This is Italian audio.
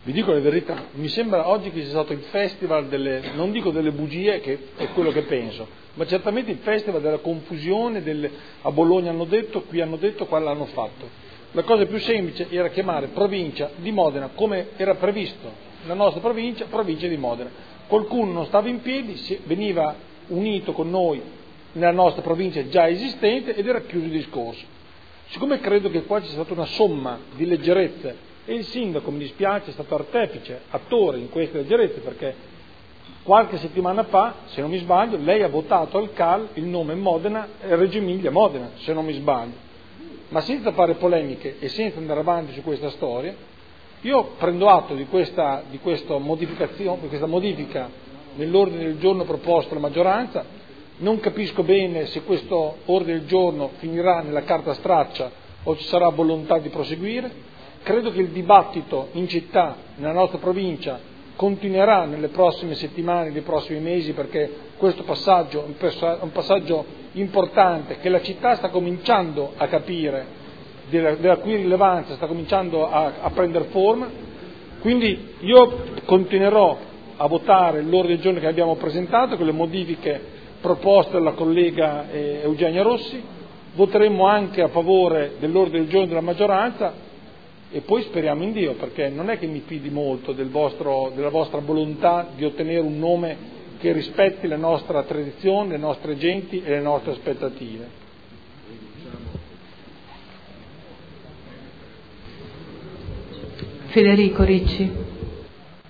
vi dico la verità, mi sembra oggi che sia stato il festival non dico delle bugie, che è quello che penso, ma certamente il festival della confusione, a Bologna hanno detto, qui hanno detto, qua l'hanno fatto. La cosa più semplice era chiamare provincia di Modena, come era previsto, la nostra provincia di Modena. Qualcuno non stava in piedi, veniva unito con noi nella nostra provincia già esistente ed era chiuso il discorso. Siccome credo che qua ci sia stata una somma di leggerezze, e il sindaco, mi dispiace, è stato artefice, attore in queste leggerezze, perché qualche settimana fa, se non mi sbaglio, lei ha votato al CAL il nome Modena, Reggio Emilia Modena, se non mi sbaglio. Ma senza fare polemiche e senza andare avanti su questa storia, io prendo atto di questa modifica nell'ordine del giorno proposto dalla maggioranza. Non capisco bene se questo ordine del giorno finirà nella carta straccia o ci sarà volontà di proseguire. Credo che il dibattito in città, nella nostra provincia, continuerà nelle prossime settimane, nei prossimi mesi, perché questo passaggio è un passaggio importante che la città sta cominciando a capire, della cui rilevanza sta cominciando a prendere forma. Quindi io continuerò a votare l'ordine del giorno che abbiamo presentato con le modifiche proposte dalla collega Eugenia Rossi, voteremo anche a favore dell'ordine del giorno della maggioranza e poi speriamo in Dio, perché non è che mi fidi molto della vostra volontà di ottenere un nome che rispetti la nostra tradizione, le nostre genti e le nostre aspettative. Federico Ricci.